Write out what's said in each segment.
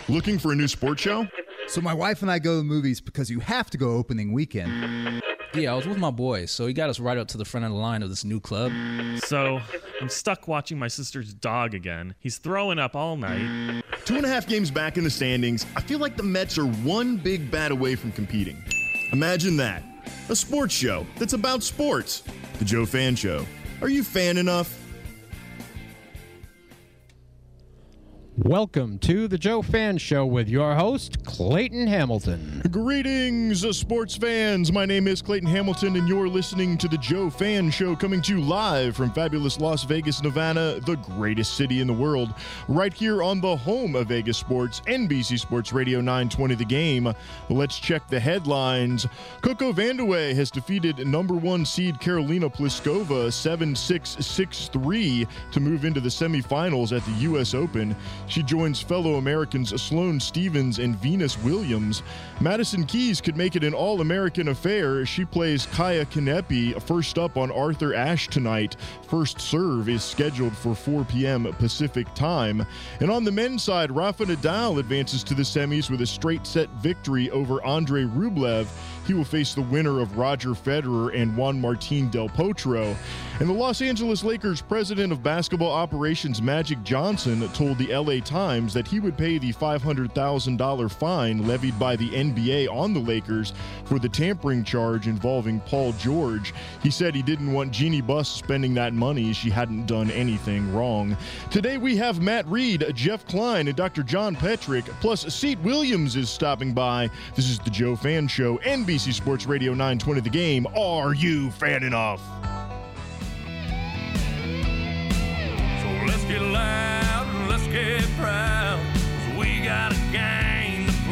Looking for a new sports show? So my wife and I go to the movies because you have to go opening weekend. Yeah, I was with my boys, so he got us right up to the front of the line of this new club. So I'm stuck watching my sister's dog again. He's throwing up all night. 2.5 games back in the standings, I feel like the Mets are one big bat away from competing. Imagine that. A sports show that's about sports. The Joe Fan Show. Are you fan enough? Welcome to the Joe Fan Show with your host, Clayton Hamilton. Greetings, sports fans. My name is Clayton Hamilton, and you're listening to the Joe Fan Show, coming to you live from fabulous Las Vegas, Nevada, the greatest city in the world, right here on the home of Vegas sports, NBC Sports Radio 920 The Game. Let's check the headlines. Coco Vandeweghe has defeated number one seed Karolina Pliskova 7-6, 6-3 to move into the semifinals at the U.S. Open. She joins fellow Americans Sloane Stephens and Venus Williams. Madison Keys could make it an all-American affair. She plays Kaya Kanepi first up on Arthur Ashe tonight. First serve is scheduled for 4 p.m. Pacific time. And on the men's side, Rafa Nadal advances to the semis with a straight-set victory over Andre Rublev. He will face the winner of Roger Federer and Juan Martín del Potro. And the Los Angeles Lakers president of basketball operations, Magic Johnson, told the LA Times that he would pay the $500,000 fine levied by the NBA on the Lakers for the tampering charge involving Paul George. He said he didn't want Jeannie Buss spending that money. She hadn't done anything wrong. Today we have Matt Reed, Jeff Klein, and Dr. John Petrick, plus Seat Williams is stopping by. This is the Joe Fan Show, NBC Sports Radio 920 The Game. Are you fan enough? So let's get loud and let's get proud, 'cause we got a game to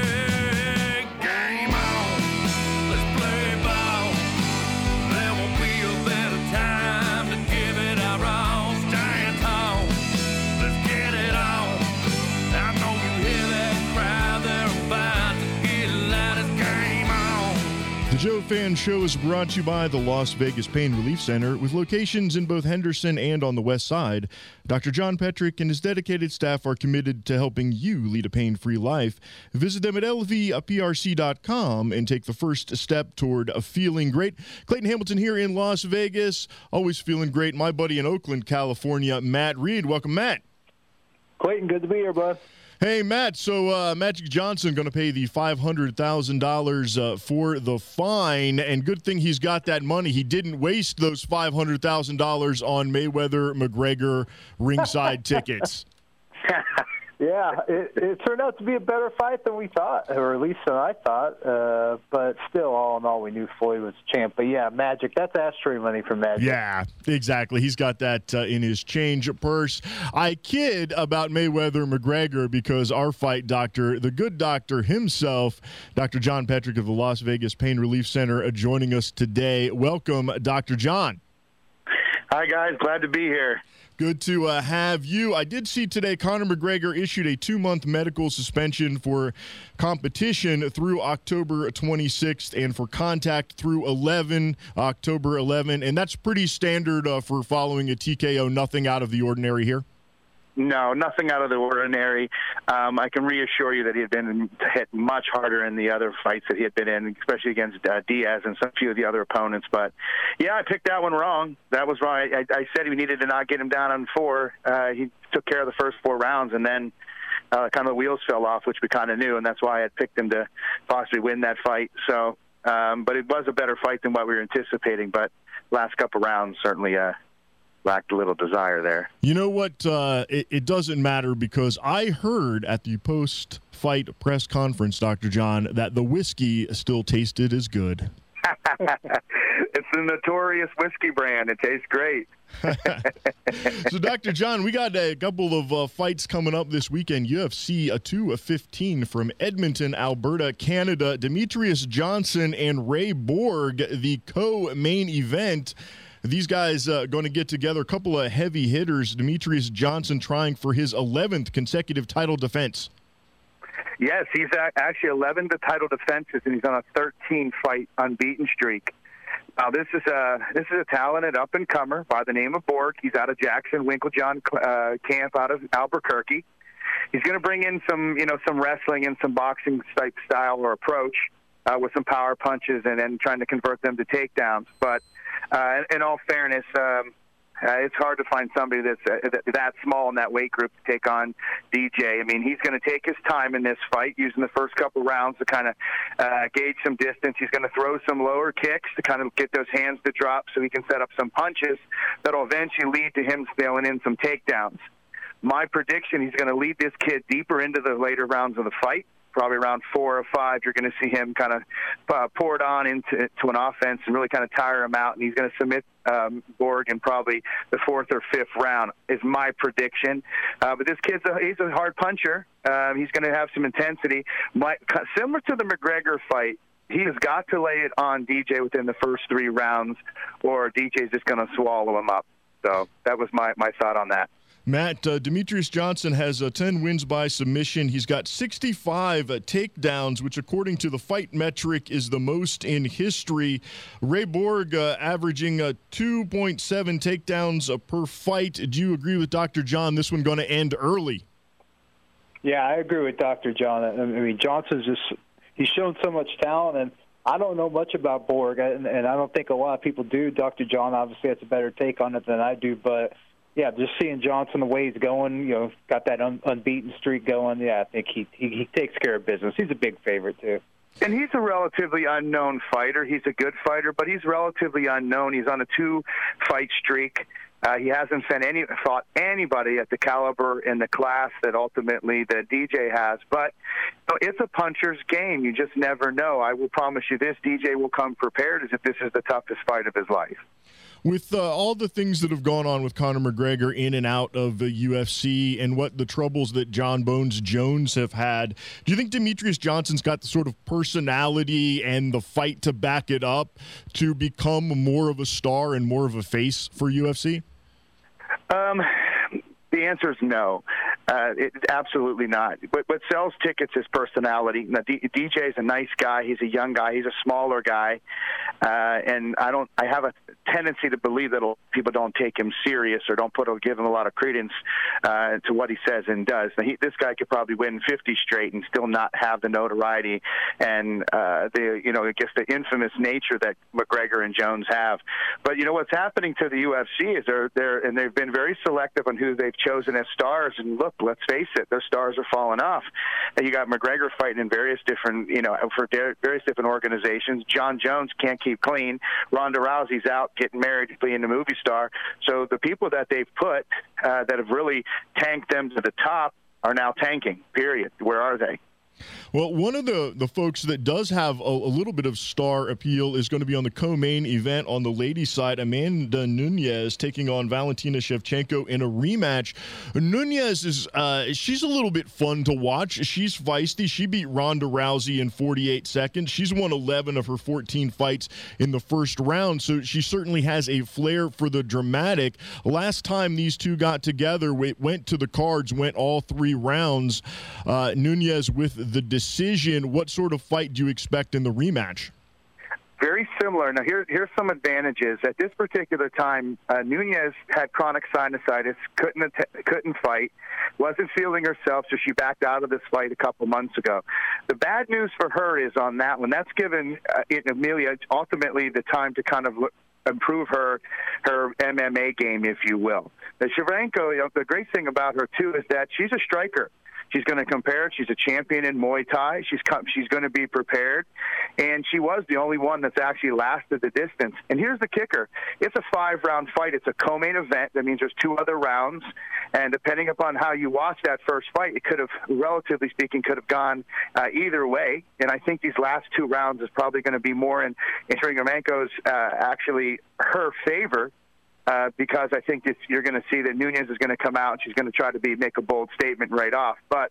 play. Game on, let's play ball. There won't be a better time to give it our all. Stand tall, let's get it on. I know you hear that crowd, they're about to get loud. It's game on. The Joe Fan Show is brought to you by the Las Vegas Pain Relief Center, with locations in both Henderson and on the west side. Dr. John Petrick and his dedicated staff are committed to helping you lead a pain-free life. Visit them at lvprc.com and take the first step toward feeling great. Clayton Hamilton here in Las Vegas, always feeling great. My buddy in Oakland, California, Matt Reed. Welcome, Matt. Clayton, good to be here, bud. Hey, Matt, so Magic Johnson going to pay the $500,000 for the fine, and good thing he's got that money. He didn't waste those $500,000 on Mayweather-McGregor ringside tickets. Yeah, it turned out to be a better fight than we thought, or at least than I thought. But still, all in all, we knew Floyd was champ. But yeah, Magic, that's ashtray money for Magic. Yeah, exactly. He's got that in his change purse. I kid about Mayweather-McGregor because our fight doctor, the good doctor himself, Dr. John Petrick of the Las Vegas Pain Relief Center, joining us today. Welcome, Dr. John. Hi, guys. Glad to be here. Good to have you. I did see today Conor McGregor issued a 2-month medical suspension for competition through October 26th and for contact through October 11. And that's pretty standard for following a TKO. Nothing out of the ordinary here. No, nothing out of the ordinary. I can reassure you that he had been hit much harder in the other fights that he had been in, especially against Diaz and some few of the other opponents. But, yeah, I picked that one wrong. That was wrong. I said we needed to not get him down on 4. He took care of the first 4 rounds, and then kind of the wheels fell off, which we kind of knew, and that's why I had picked him to possibly win that fight. So, but it was a better fight than what we were anticipating. But last couple rounds certainly lacked a little desire there. You know what? It doesn't matter because I heard at the post-fight press conference, Dr. John, that the whiskey still tasted as good. It's the notorious whiskey brand. It tastes great. So, Dr. John, we got a couple of fights coming up this weekend. UFC 215 from Edmonton, Alberta, Canada. Demetrius Johnson and Ray Borg, the co-main event. These guys going to get together, a couple of heavy hitters. Demetrius Johnson trying for his 11th consecutive title defense. Yes, he's actually 11 title defenses, and he's on a 13-fight unbeaten streak. Now, this is a talented up-and-comer by the name of Borg. He's out of Jackson Winklejohn camp out of Albuquerque. he's going to bring in some wrestling and some boxing type style or approach with some power punches and then trying to convert them to takedowns. But in all fairness, it's hard to find somebody that's that small in that weight group to take on DJ. I mean, he's going to take his time in this fight, using the first couple rounds to kind of gauge some distance. He's going to throw some lower kicks to kind of get those hands to drop so he can set up some punches that will eventually lead to him stealing in some takedowns. My prediction, he's going to lead this kid deeper into the later rounds of the fight. Probably around 4 or 5, you're going to see him kind of poured on into an offense and really kind of tire him out, and he's going to submit Borg in probably the 4th or 5th round is my prediction. But this kid's he's a hard puncher. He's going to have some intensity. Similar to the McGregor fight, he has got to lay it on DJ within the first 3 rounds, or DJ's just going to swallow him up. So that was my thought on that. Matt, Demetrious Johnson has 10 wins by submission. He's got 65 takedowns, which according to the fight metric is the most in history. Ray Borg averaging 2.7 takedowns per fight. Do you agree with Dr. John? This one going to end early? Yeah, I agree with Dr. John. I mean, Johnson's he's shown so much talent, and I don't know much about Borg, and I don't think a lot of people do. Dr. John obviously has a better take on it than I do, but yeah, just seeing Johnson, the way he's going, got that unbeaten streak going. Yeah, I think he takes care of business. He's a big favorite too. And he's a relatively unknown fighter. He's a good fighter, but he's relatively unknown. He's on a 2-fight streak. He hasn't fought anybody at the caliber and the class that ultimately that DJ has. But it's a puncher's game. You just never know. I will promise you this, DJ will come prepared as if this is the toughest fight of his life. With all the things that have gone on with Conor McGregor in and out of the UFC and what the troubles that John Bones Jones have had, do you think Demetrious Johnson's got the sort of personality and the fight to back it up to become more of a star and more of a face for UFC? The answer is no. Absolutely not. What sells tickets is personality. Now, DJ is a nice guy. He's a young guy. He's a smaller guy, and I have a tendency to believe that people don't take him serious or give him a lot of credence to what he says and does. Now, this guy could probably win 50 straight and still not have the notoriety and I guess the infamous nature that McGregor and Jones have. But what's happening to the UFC is they've been very selective on who they've chosen as stars. And look, let's face it, their stars are falling off. And you got McGregor fighting in various different, for various different organizations. John Jones can't keep clean. Ronda Rousey's out getting married, being a movie star. So the people that they've put that have really tanked them to the top are now tanking, period. Where are they? Well, one of the folks that does have a little bit of star appeal is going to be on the co-main event on the ladies' side. Amanda Nunes taking on Valentina Shevchenko in a rematch. Nunes is she's a little bit fun to watch. She's feisty. She beat Ronda Rousey in 48 seconds. She's won 11 of her 14 fights in the first round, so she certainly has a flair for the dramatic. Last time these two got together, it went to the cards, went all 3 rounds. Nunes with the decision. What sort of fight do you expect in the rematch? Very similar. Now, here's some advantages. At this particular time, Nunes had chronic sinusitis, couldn't fight, wasn't feeling herself, so she backed out of this fight a couple months ago. The bad news for her is on that one. That's given Amelia ultimately the time to kind of improve her MMA game, if you will. Now, Shevchenko, the great thing about her, too, is that she's a striker. She's going to compare. She's a champion in Muay Thai. She's going to be prepared. And she was the only one that's actually lasted the distance. And here's the kicker. It's a 5-round fight. It's a co-main event. That means there's 2 other rounds. And depending upon how you watch that first fight, it could have, relatively speaking, could have gone either way. And I think these last 2 rounds is probably going to be more in Shevchenko's actually her favor. Because I think you're going to see that Nunes is going to come out and she's going to try to make a bold statement right off. But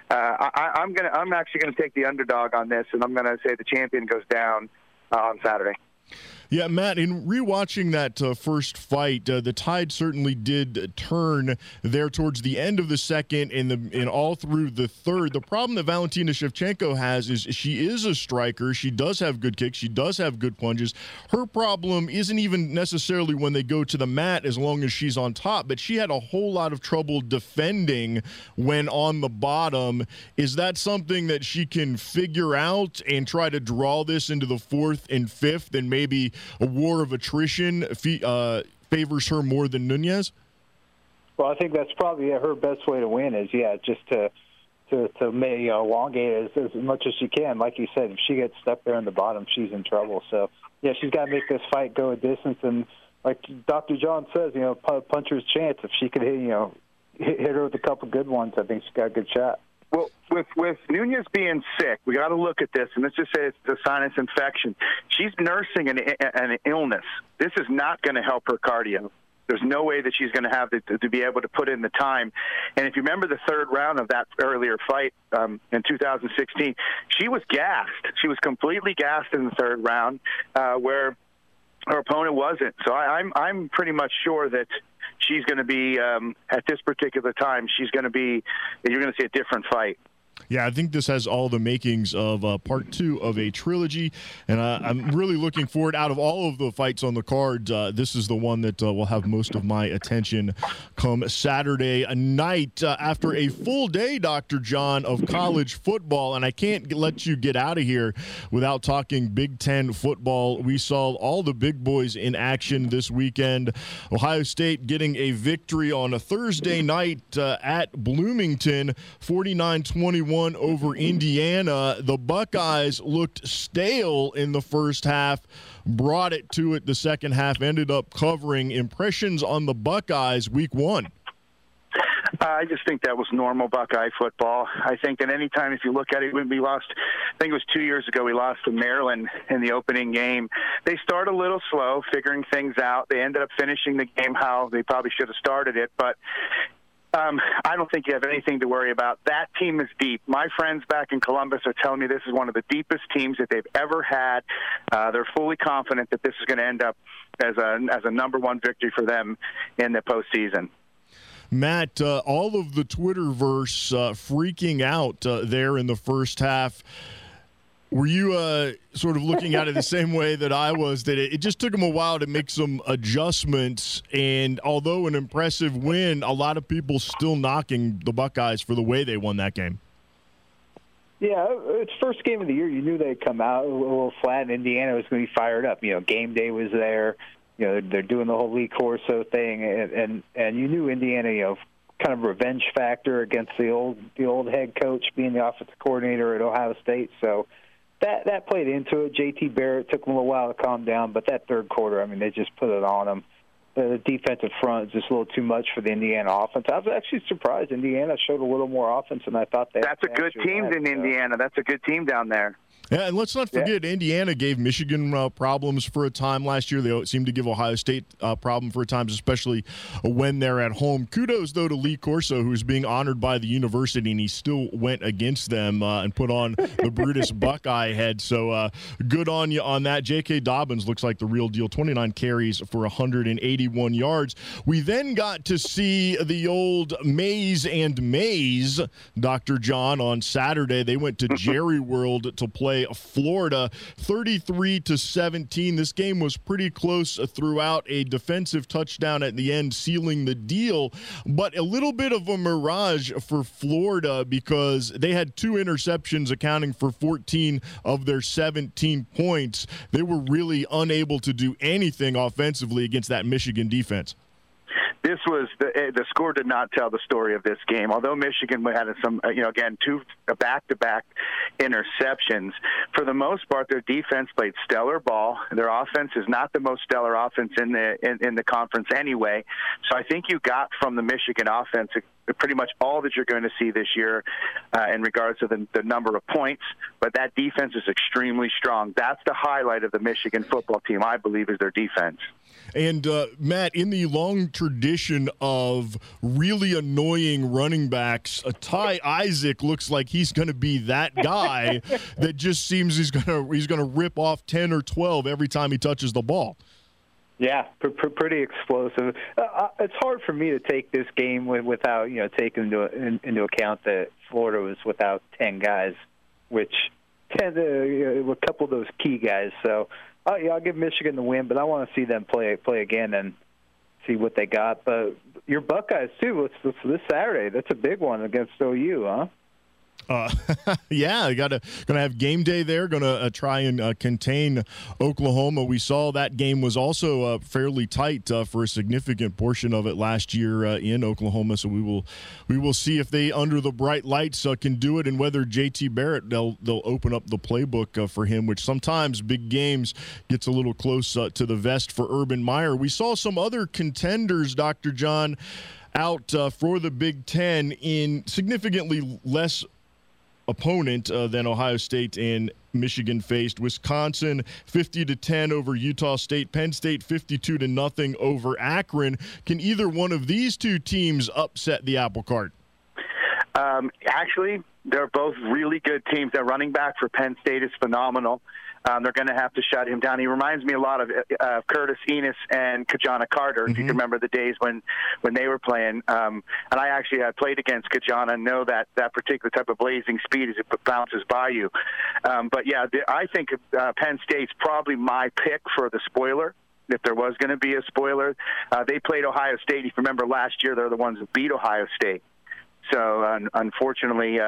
I'm actually going to take the underdog on this, and I'm going to say the champion goes down on Saturday. Yeah, Matt, in rewatching that first fight, the tide certainly did turn there towards the end of the second and all through the third. The problem that Valentina Shevchenko has is she is a striker. She does have good kicks. She does have good punches. Her problem isn't even necessarily when they go to the mat as long as she's on top, but she had a whole lot of trouble defending when on the bottom. Is that something that she can figure out and try to draw this into the fourth and fifth, and maybe a war of attrition favors her more than Nunes? Well, I think that's probably her best way to win is, just to elongate it as much as she can. Like you said, if she gets stuck there in the bottom, she's in trouble. So, she's got to make this fight go a distance. And like Dr. John says, puncher's chance. If she could hit her with a couple good ones, I think she's got a good shot. Well, with Nunes being sick, we got to look at this, and let's just say it's a sinus infection. She's nursing an illness. This is not going to help her cardio. There's no way that she's going to have to be able to put in the time. And if you remember the third round of that earlier fight in 2016, she was gassed. She was completely gassed in the third round, where her opponent wasn't. So I'm pretty much sure that she's going to be, at this particular time, you're going to see a different fight. Yeah, I think this has all the makings of part 2 of a trilogy, and I'm really looking forward. Out of all of the fights on the card, this is the one that will have most of my attention come Saturday night after a full day, Dr. John, of college football, and I can't let you get out of here without talking Big Ten football. We saw all the big boys in action this weekend. Ohio State getting a victory on a Thursday night at Bloomington, 49-21 over Indiana. The Buckeyes looked stale in the first half, brought it to it the second half, ended up covering. Impressions on the Buckeyes week 1? I just think that was normal Buckeye football. I think that any time, if you look at it, when we lost, I think it was 2 years ago, we lost to Maryland in the opening game. They started a little slow, figuring things out. They ended up finishing the game how they probably should have started it, but I don't think you have anything to worry about. That team is deep. My friends back in Columbus are telling me this is one of the deepest teams that they've ever had. They're fully confident that this is going to end up as a number one victory for them in the postseason. Matt, all of the Twitterverse freaking out there in the first half. Were you sort of looking at it the same way that I was, that it just took them a while to make some adjustments, and although an impressive win, a lot of people still knocking the Buckeyes for the way they won that game? Yeah, it's first game of the year. You knew they'd come out a little flat, and Indiana was going to be fired up. Game day was there. They're doing the whole Lee Corso thing, and you knew Indiana, kind of revenge factor against the old head coach being the offensive coordinator at Ohio State. So that played into it. J.T. Barrett took them a little while to calm down, but that third quarter, they just put it on them. The defensive front is just a little too much for the Indiana offense. I was actually surprised Indiana showed a little more offense than I thought they had. That's a good team in Indiana. That's a good team down there. Yeah, and let's not forget, Indiana gave Michigan problems for a time last year. They seem to give Ohio State problem for times, especially when they're at home. Kudos, though, to Lee Corso, who's being honored by the university, and he still went against them and put on the Brutus Buckeye head. So good on you on that. J.K. Dobbins looks like the real deal, 29 carries for 181 yards. We then got to see the old Mays and Mays, Dr. John, on Saturday. They went to Jerry World to play Florida, 33-17. This game was pretty close throughout, a defensive touchdown at the end sealing the deal, but a little bit of a mirage for Florida because they had 2 interceptions accounting for 14 of their 17 points. They were really unable to do anything offensively against that Michigan defense. This was the score did not tell the story of this game. Although Michigan had some, again, 2 back-to-back interceptions. For the most part, their defense played stellar ball. Their offense is not the most stellar offense in the conference anyway. So I think you got from the Michigan offense pretty much all that you're going to see this year in regards to the number of points. But that defense is extremely strong. That's the highlight of the Michigan football team, I believe, is their defense. And, Matt, in the long tradition of really annoying running backs, Ty Isaac looks like he's going to be that guy that just seems he's going to rip off 10 or 12 every time he touches the ball. Yeah, pretty explosive. It's hard for me to take this game without taking into account that Florida was without 10 guys, which a couple of those key guys. So I'll give Michigan the win, but I want to see them play again and see what they got. But your Buckeyes too. It's this Saturday. That's a big one against OU, huh? Yeah, gonna have game day there. Gonna try and contain Oklahoma. We saw that game was also fairly tight for a significant portion of it last year in Oklahoma. So we will see if they, under the bright lights, can do it, and whether JT Barrett they'll open up the playbook for him, which sometimes big games gets a little close to the vest for Urban Meyer. We saw some other contenders, Dr. John, out for the Big Ten in significantly less opponent than Ohio State and Michigan faced. Wisconsin 50-10 over Utah State. Penn State 52-0 over Akron. Can either one of these two teams upset the apple cart? Actually, they're both really good teams. Their running back for Penn State is phenomenal. They're going to have to shut him down. He reminds me a lot of Curtis Enis and Kajana Carter, if you can remember the days when they were playing. And I actually had played against Kajana and know that particular type of blazing speed as it bounces by you. But, yeah, I think Penn State's probably my pick for the spoiler, if there was going to be a spoiler. They played Ohio State. If you remember last year, they're the ones that beat Ohio State. So, unfortunately,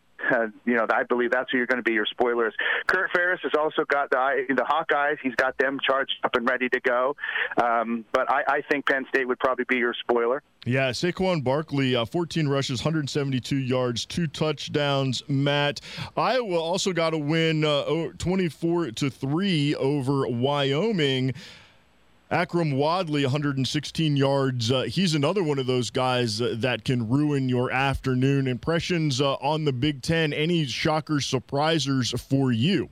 I believe that's who you're going to be your spoilers. Kurt Ferris has also got the Hawkeyes. He's got them charged up and ready to go. But I think Penn State would probably be your spoiler. Yeah, Saquon Barkley, 14 rushes, 172 yards, 2 touchdowns. Matt, Iowa also got a win 24-3 over Wyoming. Akram Wadley, 116 yards. He's another one of those guys that can ruin your afternoon. Impressions on the Big Ten, any shockers, surprisers for you?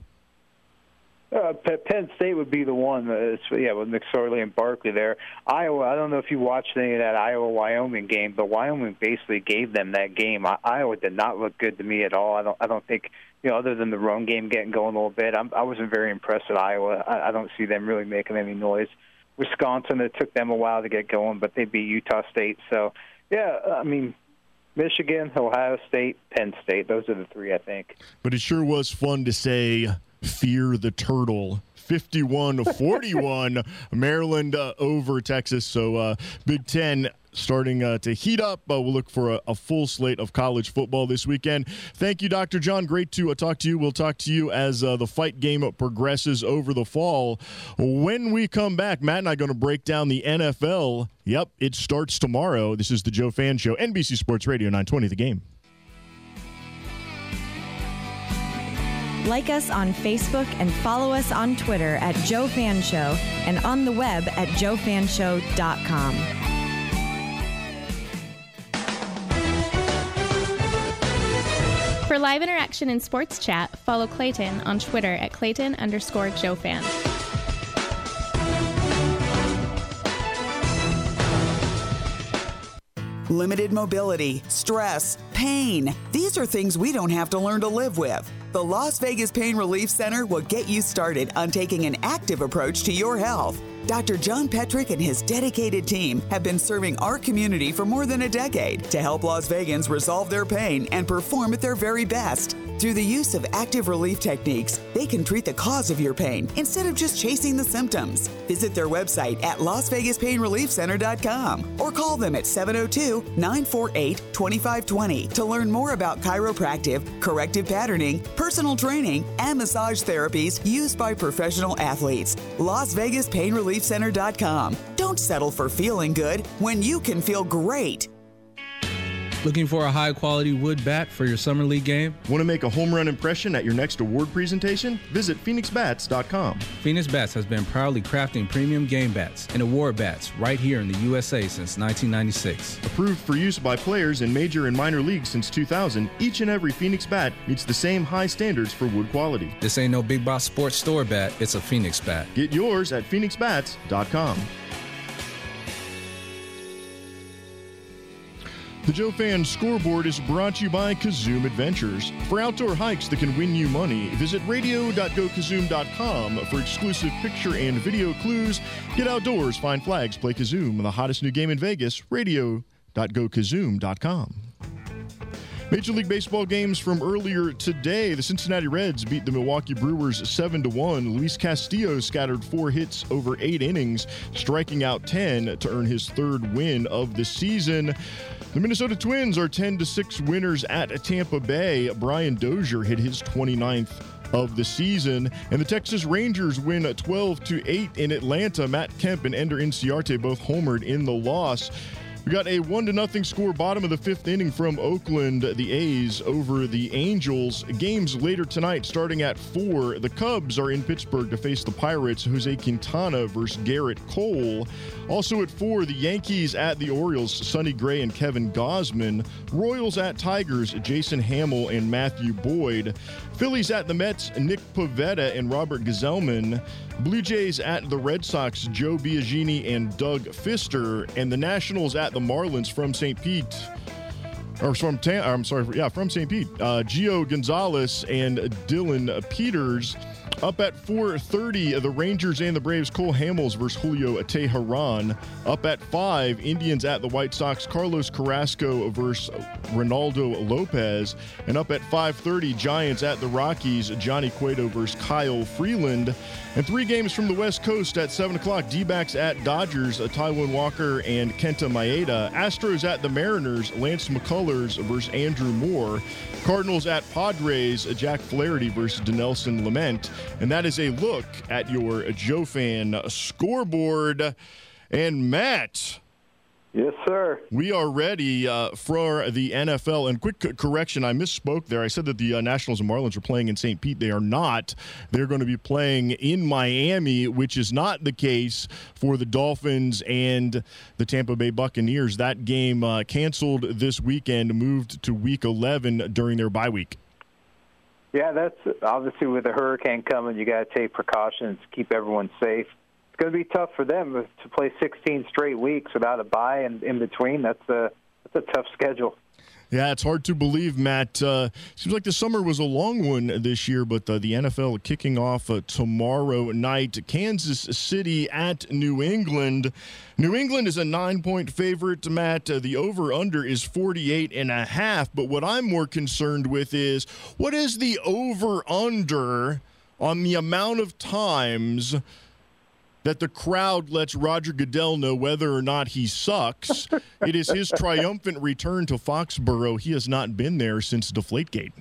Penn State would be the one, with McSorley and Barkley there. Iowa, I don't know if you watched any of that Iowa-Wyoming game, but Wyoming basically gave them that game. Iowa did not look good to me at all. I don't think, other than the run game getting going a little bit, I wasn't very impressed with Iowa. I don't see them really making any noise. Wisconsin, it took them a while to get going, but they beat Utah State. So, Michigan, Ohio State, Penn State, those are the three, I think. But it sure was fun to say, fear the turtle. 51-41, Maryland over Texas. So Big Ten starting to heat up. We'll look for a full slate of college football this weekend. Thank you, Dr. John. Great to talk to you. We'll talk to you as the fight game progresses over the fall. When we come back, Matt and I are going to break down the NFL. Yep, it starts tomorrow. This is the Joe Fan Show, NBC Sports Radio 920 The Game. Like us on Facebook and follow us on Twitter at Joe Fan Show and on the web at joefanshow.com. For live interaction and sports chat, follow Clayton on Twitter at Clayton_JoeFan. Limited mobility, stress, pain. These are things we don't have to learn to live with. The Las Vegas Pain Relief Center will get you started on taking an active approach to your health. Dr. John Petrick and his dedicated team have been serving our community for more than a decade to help Las Vegans resolve their pain and perform at their very best. Through the use of active relief techniques, they can treat the cause of your pain instead of just chasing the symptoms. Visit their website at LasVegasPainReliefCenter.com or call them at 702-948-2520 to learn more about chiropractic, corrective patterning, personal training, and massage therapies used by professional athletes. LasVegasPainReliefCenter.com. Don't settle for feeling good when you can feel great. Looking for a high-quality wood bat for your summer league game? Want to make a home run impression at your next award presentation? Visit PhoenixBats.com. Phoenix Bats has been proudly crafting premium game bats and award bats right here in the USA since 1996. Approved for use by players in major and minor leagues since 2000, each and every Phoenix bat meets the same high standards for wood quality. This ain't no big box sports store bat, it's a Phoenix bat. Get yours at PhoenixBats.com. The Joe Fan Scoreboard is brought to you by Kazoom Adventures. For outdoor hikes that can win you money, visit radio.gokazoom.com for exclusive picture and video clues. Get outdoors, find flags, play Kazoom, the hottest new game in Vegas, radio.gokazoom.com. Major League Baseball games from earlier today. The Cincinnati Reds beat the Milwaukee Brewers 7-1. Luis Castillo scattered 4 hits over 8 innings, striking out 10 to earn his 3rd win of the season. The Minnesota Twins are 10-6 winners at Tampa Bay. Brian Dozier hit his 29th of the season. And the Texas Rangers win 12-8 in Atlanta. Matt Kemp and Ender Inciarte both homered in the loss. We got a 1-0 score, bottom of the 5th inning from Oakland, the A's over the Angels. Games later tonight starting at 4. The Cubs are in Pittsburgh to face the Pirates, Jose Quintana versus Garrett Cole. Also at 4, the Yankees at the Orioles, Sonny Gray and Kevin Gausman. Royals at Tigers, Jason Hamill and Matthew Boyd. Phillies at the Mets, Nick Pivetta and Robert Gsellman. Blue Jays at the Red Sox, Joe Biagini and Doug Fister. And the Nationals at the Marlins from St. Pete. From St. Pete. Gio Gonzalez and Dylan Peters. Up at 4:30, the Rangers and the Braves, Cole Hamels versus Julio Teheran. Up at 5, Indians at the White Sox, Carlos Carrasco versus Ronaldo Lopez. And up at 5:30, Giants at the Rockies, Johnny Cueto versus Kyle Freeland. And 3 games from the West Coast at 7 o'clock, D-backs at Dodgers, Taijuan Walker and Kenta Maeda. Astros at the Mariners, Lance McCullers versus Andrew Moore. Cardinals at Padres, Jack Flaherty versus Dinelson Lamet. And that is a look at your Joe Fan scoreboard. And Matt. Yes, sir. We are ready for the NFL. And quick correction, I misspoke there. I said that the Nationals and Marlins are playing in St. Pete. They are not. They're going to be playing in Miami, which is not the case for the Dolphins and the Tampa Bay Buccaneers. That game canceled this weekend, moved to Week 11 during their bye week. Yeah, that's obviously with the hurricane coming, you got to take precautions, keep everyone safe. It's going to be tough for them to play 16 straight weeks without a bye in between. That's a tough schedule. Yeah, it's hard to believe, Matt. Seems like the summer was a long one this year, but the NFL kicking off tomorrow night. Kansas City at New England. New England is a 9-point favorite, Matt. The over-under is 48.5. But what I'm more concerned with is, what is the over-under on the amount of times that the crowd lets Roger Goodell know whether or not he sucks? It is his triumphant return to Foxborough. He has not been there since Deflategate.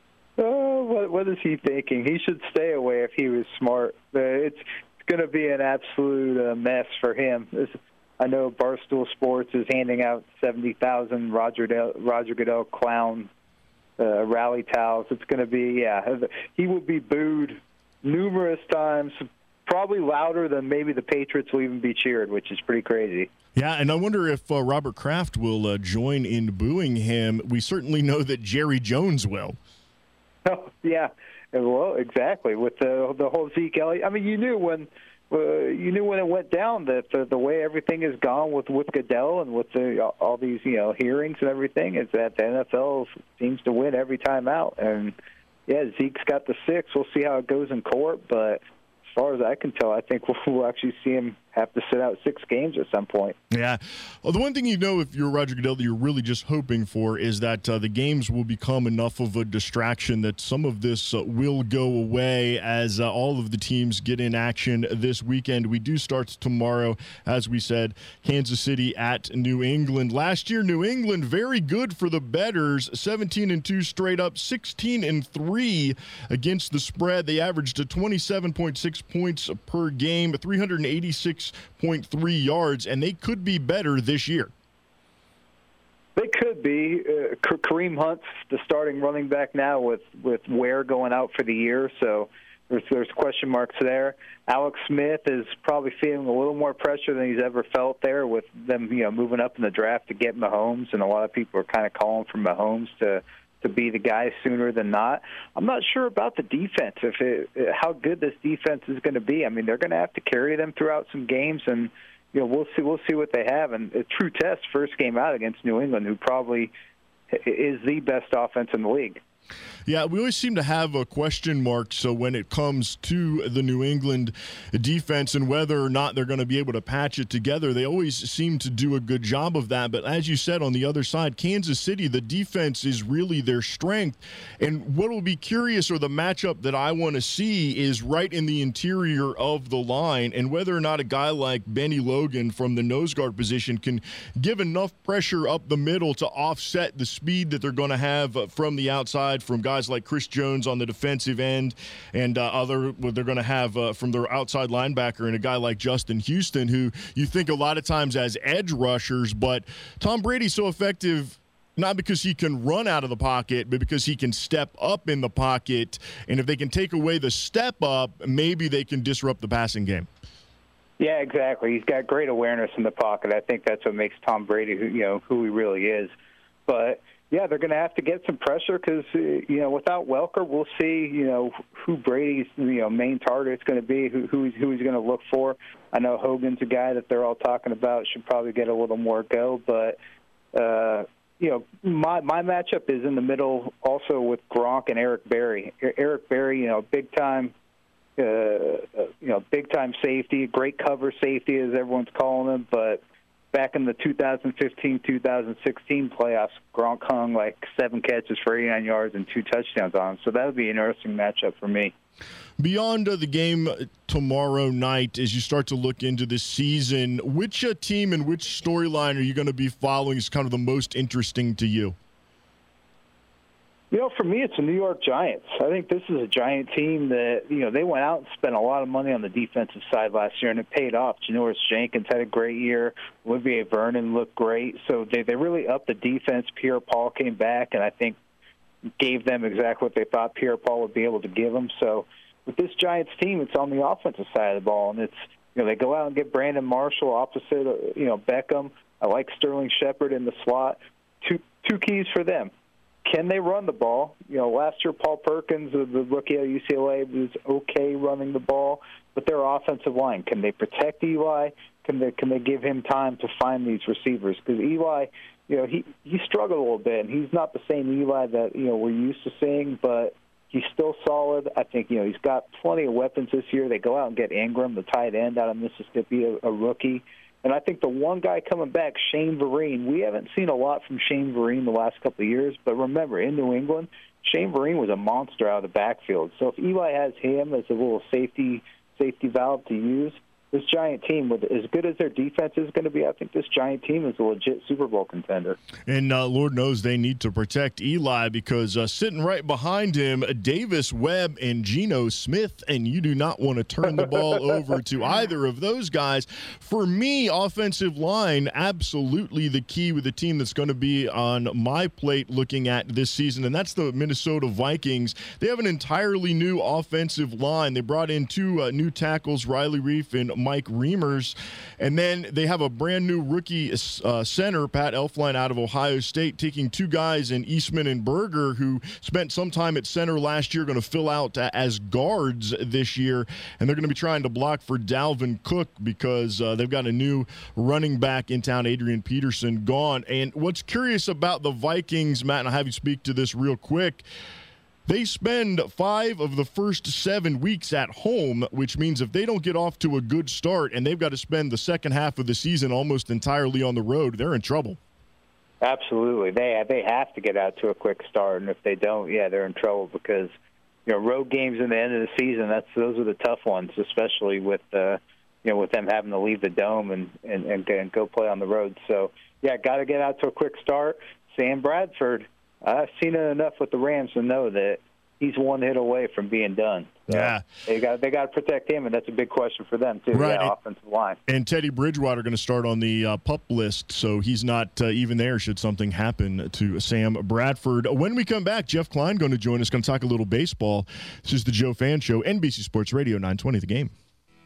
Oh, what is he thinking? He should stay away if he was smart. It's going to be an absolute mess for him. I know Barstool Sports is handing out 70,000 Roger Goodell clown rally towels. It's going to be, he will be booed numerous times, probably louder than maybe the Patriots will even be cheered, which is pretty crazy. Yeah, and I wonder if Robert Kraft will join in booing him. We certainly know that Jerry Jones will. Oh, yeah, well, exactly. With the whole Zeke Elliott, I mean, you knew when it went down that the way everything has gone with Goodell and with all these hearings and everything is that the NFL seems to win every time out. And yeah, Zeke's got the 6. We'll see how it goes in court, but as far as I can tell, I think we'll actually see him have to sit out 6 games at some point. Yeah. Well, the one thing if you're Roger Goodell that you're really just hoping for is that the games will become enough of a distraction that some of this will go away as all of the teams get in action this weekend. We do start tomorrow, as we said, Kansas City at New England. Last year, New England, very good for the bettors, 17-2 straight up, 16-3 against the spread. They averaged 27.6 points per game, 386.3 yards, and they could be better this year. They could be. Kareem Hunt's the starting running back now with Ware going out for the year, so there's question marks there. Alex Smith is probably feeling a little more pressure than he's ever felt there with them, moving up in the draft to get Mahomes, and a lot of people are kind of calling for Mahomes to be the guy sooner than not. I'm not sure about the defense, how good this defense is going to be. I mean, they're going to have to carry them throughout some games, and we'll see what they have. And a true test, first game out against New England, who probably is the best offense in the league. Yeah, we always seem to have a question mark. So when it comes to the New England defense and whether or not they're going to be able to patch it together, they always seem to do a good job of that. But as you said, on the other side, Kansas City, the defense is really their strength. And what will be curious, or the matchup that I want to see, is right in the interior of the line, and whether or not a guy like Benny Logan from the nose guard position can give enough pressure up the middle to offset the speed that they're going to have from the outside, from guys like Chris Jones on the defensive end, and what they're going to have from their outside linebacker, and a guy like Justin Houston, who you think a lot of times as edge rushers. But Tom Brady's so effective not because he can run out of the pocket, but because he can step up in the pocket. And if they can take away the step up, maybe they can disrupt the passing game. Yeah, exactly. He's got great awareness in the pocket. I think that's what makes Tom Brady who he really is. But yeah, they're going to have to get some pressure because, without Welker, we'll see, who Brady's, main target is going to be, who he's going to look for. I know Hogan's a guy that they're all talking about, should probably get a little more go. But, my matchup is in the middle also with Gronk and Eric Berry. Eric Berry, big time safety, great cover safety, as everyone's calling him, but back in the 2015-2016 playoffs, Gronk hung like 7 catches for 89 yards and 2 touchdowns on him. So that would be an interesting matchup for me. Beyond the game tomorrow night, as you start to look into this season, which team and which storyline are you going to be following is kind of the most interesting to you? For me, it's the New York Giants. I think this is a Giant team that, they went out and spent a lot of money on the defensive side last year, and it paid off. Janoris Jenkins had a great year. Olivier Vernon looked great. So they really upped the defense. Pierre-Paul came back, and I think gave them exactly what they thought Pierre-Paul would be able to give them. So with this Giants team, it's on the offensive side of the ball, and it's, they go out and get Brandon Marshall opposite, Beckham. I like Sterling Shepard in the slot. Two keys for them. Can they run the ball? Last year Paul Perkins, the rookie at UCLA, was okay running the ball, but their offensive line, can they protect Eli? Can they give him time to find these receivers? Because Eli, he struggled a little bit, and he's not the same Eli that we're used to seeing, but he's still solid. I think he's got plenty of weapons this year. They go out and get Ingram, the tight end out of Mississippi, a rookie. And I think the one guy coming back, Shane Vereen, we haven't seen a lot from Shane Vereen the last couple of years. But remember, in New England, Shane Vereen was a monster out of the backfield. So if Eli has him as a little safety valve to use, this Giant team, with as good as their defense is going to be, I think this Giant team is a legit Super Bowl contender. And Lord knows they need to protect Eli, because sitting right behind him, Davis Webb and Geno Smith, and you do not want to turn the ball over to either of those guys. For me, offensive line, absolutely the key with the team that's going to be on my plate looking at this season, and that's the Minnesota Vikings. They have an entirely new offensive line. They brought in 2 new tackles, Riley Reif and Mike Reimers, and then they have a brand new rookie center, Pat Elflein, out of Ohio State, taking 2 guys in Eastman and Berger, who spent some time at center last year, going to fill out as guards this year, and they're going to be trying to block for Dalvin Cook because they've got a new running back in town, Adrian Peterson, gone. And what's curious about the Vikings, Matt, and I'll have you speak to this real quick, they spend 5 of the first 7 weeks at home, which means if they don't get off to a good start and they've got to spend the second half of the season almost entirely on the road, they're in trouble. Absolutely. They have to get out to a quick start, and if they don't, they're in trouble because, road games in the end of the season, those are the tough ones, especially with with them having to leave the dome and go play on the road. So, got to get out to a quick start. Sam Bradford, I've seen it enough with the Rams to know that he's one hit away from being done. So yeah, they got to protect him, and that's a big question for them too. Right, yeah, offensive line. And Teddy Bridgewater going to start on the PUP list, so he's not even there should something happen to Sam Bradford. When we come back, Jeff Klein going to join us. Going to talk a little baseball. This is the Joe Fan Show, NBC Sports Radio 920 The Game.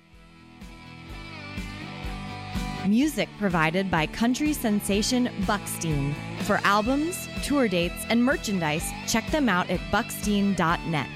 Music provided by country sensation Buckstein. For albums, tour dates, and merchandise, check them out at buckstein.net.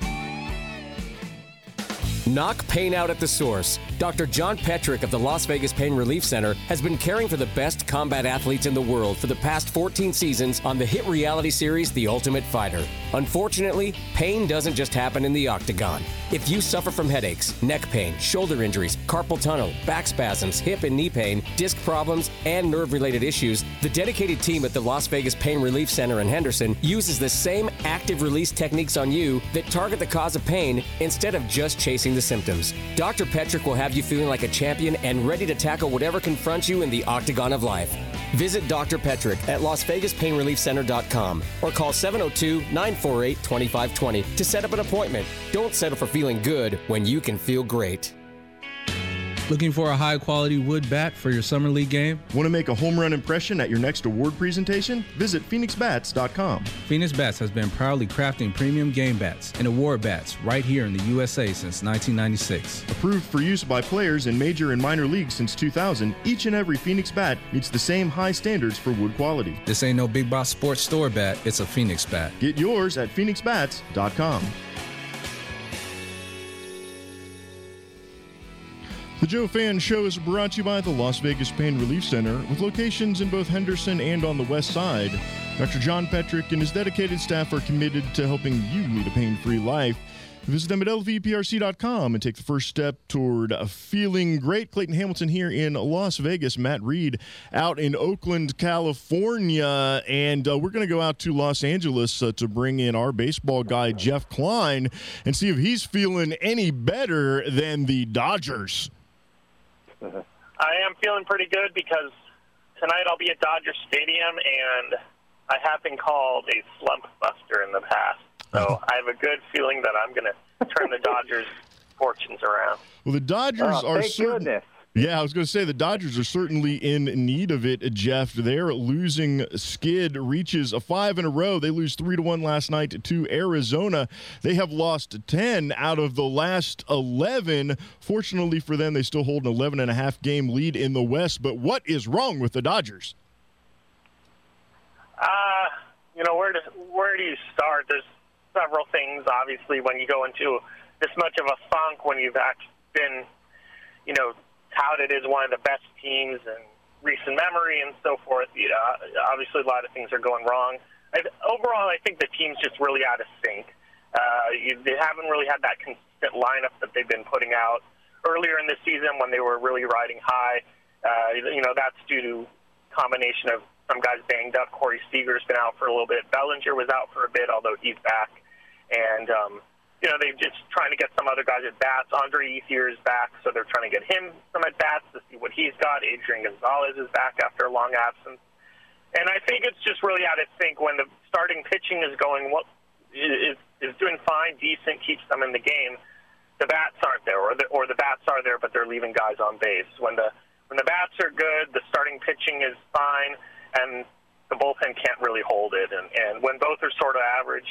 Knock pain out at the source. Dr. John Petrick of the Las Vegas Pain Relief Center has been caring for the best combat athletes in the world for the past 14 seasons on the hit reality series The Ultimate Fighter. Unfortunately, pain doesn't just happen in the octagon. If you suffer from headaches, neck pain, shoulder injuries, carpal tunnel, back spasms, hip and knee pain, disc problems, and nerve-related issues, the dedicated team at the Las Vegas Pain Relief Center in Henderson uses the same active release techniques on you that target the cause of pain instead of just chasing the symptoms. Dr. Petrick will have you feeling like a champion and ready to tackle whatever confronts you in the octagon of life. Visit Dr. Petrick at LasVegasPainReliefCenter.com or call 702-948-2520 to set up an appointment. Don't settle for feeling good when you can feel great. Looking for a high-quality wood bat for your summer league game? Want to make a home run impression at your next award presentation? Visit PhoenixBats.com. Phoenix Bats has been proudly crafting premium game bats and award bats right here in the USA since 1996. Approved for use by players in major and minor leagues since 2000, each and every Phoenix bat meets the same high standards for wood quality. This ain't no big box sports store bat, it's a Phoenix bat. Get yours at PhoenixBats.com. The Joe Fan Show is brought to you by the Las Vegas Pain Relief Center, with locations in both Henderson and on the west side. Dr. John Petrick and his dedicated staff are committed to helping you lead a pain-free life. Visit them at lvprc.com and take the first step toward feeling great. Clayton Hamilton here in Las Vegas. Matt Reed out in Oakland, California. And we're going to go out to Los Angeles to bring in our baseball guy, Jeff Klein, and see if he's feeling any better than the Dodgers. I am feeling pretty good because tonight I'll be at Dodger Stadium, and I have been called a slump buster in the past. So I have a good feeling that I'm going to turn the Dodgers' fortunes around. Well, the Dodgers are certainly. Yeah, I was going to say the Dodgers are certainly in need of it, Jeff. Their losing skid reaches 5 in a row. They lose 3-1 last night to Arizona. They have lost 10 out of the last 11. Fortunately for them, they still hold an 11.5 game lead in the West. But what is wrong with the Dodgers? Where do you start? There's several things, obviously, when you go into this much of a funk, when you've actually been, touted as one of the best teams in recent memory and so forth. Obviously, a lot of things are going wrong. Overall, I think the team's just really out of sync. They haven't really had that consistent lineup that they've been putting out earlier in the season when they were really riding high. That's due to a combination of some guys banged up. Corey Seager's been out for a little bit. Bellinger was out for a bit, although he's back. And, they're just trying to get some other guys at bats. Andre Ethier is back, so they're trying to get him some at bats to see what he's got. Adrian Gonzalez is back after a long absence. And I think it's just really out of sync when the starting pitching is is doing fine, decent, keeps them in the game. The bats aren't there, or the bats are there, but they're leaving guys on base. When the bats are good, the starting pitching is fine, and the bullpen can't really hold it. And when both are sort of average,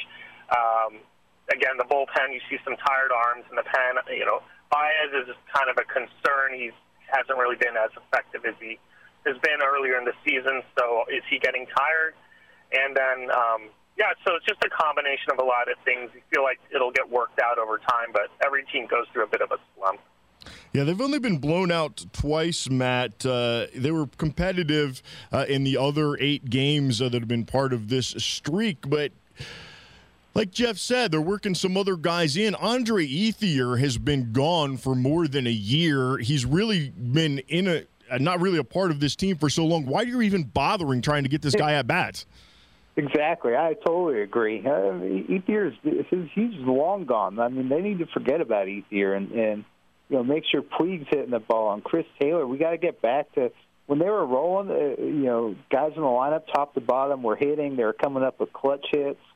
again, the bullpen, you see some tired arms in the pen. Baez is kind of a concern. He hasn't really been as effective as he has been earlier in the season. So is he getting tired? And then, so it's just a combination of a lot of things. You feel like it'll get worked out over time, but every team goes through a bit of a slump. Yeah, they've only been blown out twice, Matt. They were competitive in the other 8 games that have been part of this streak, but like Jeff said, they're working some other guys in. Andre Ethier has been gone for more than a year. He's really been not really a part of this team for so long. Why are you even bothering trying to get this guy at bats? Exactly. I totally agree. Ethier, he's long gone. I mean, they need to forget about Ethier and make sure Puig's hitting the ball. And Chris Taylor, we got to get back to when they were rolling, guys in the lineup top to bottom were hitting. They were coming up with clutch hits.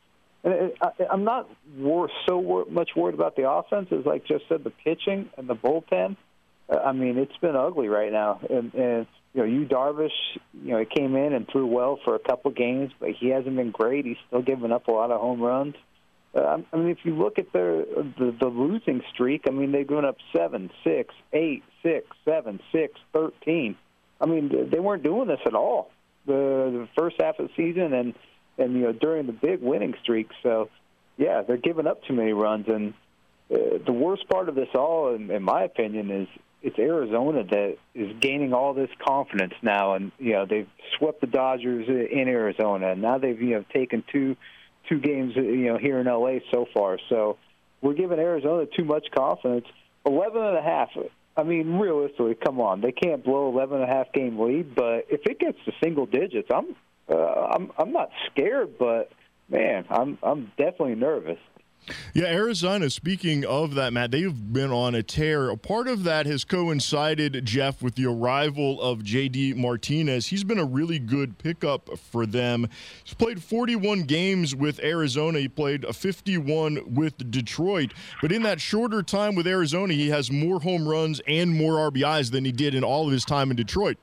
And I'm not much worried about the offense, as like just said, the pitching and the bullpen. I mean, it's been ugly right now. And Yu Darvish, he came in and threw well for a couple games, but he hasn't been great. He's still giving up a lot of home runs. I mean, if you look at the losing streak, I mean, they've gone up 7, 6, 8, 6, 7, 6, 13. I mean, they weren't doing this at all the first half of the season and during the big winning streak. So, yeah, they're giving up too many runs. And the worst part of this all, in my opinion, is it's Arizona that is gaining all this confidence now. And, they've swept the Dodgers in Arizona, and now they've, taken two games, here in L.A. so far. So we're giving Arizona too much confidence. 11.5. I mean, realistically, come on, they can't blow 11.5 game lead. But if it gets to single digits, I'm not scared, but man, I'm definitely nervous. Yeah, Arizona, speaking of that, Matt, they've been on a tear. A part of that has coincided, Jeff, with the arrival of J.D. Martinez. He's been a really good pickup for them. He's played 41 games with Arizona. He played 51 with Detroit. But in that shorter time with Arizona, he has more home runs and more RBIs than he did in all of his time in Detroit.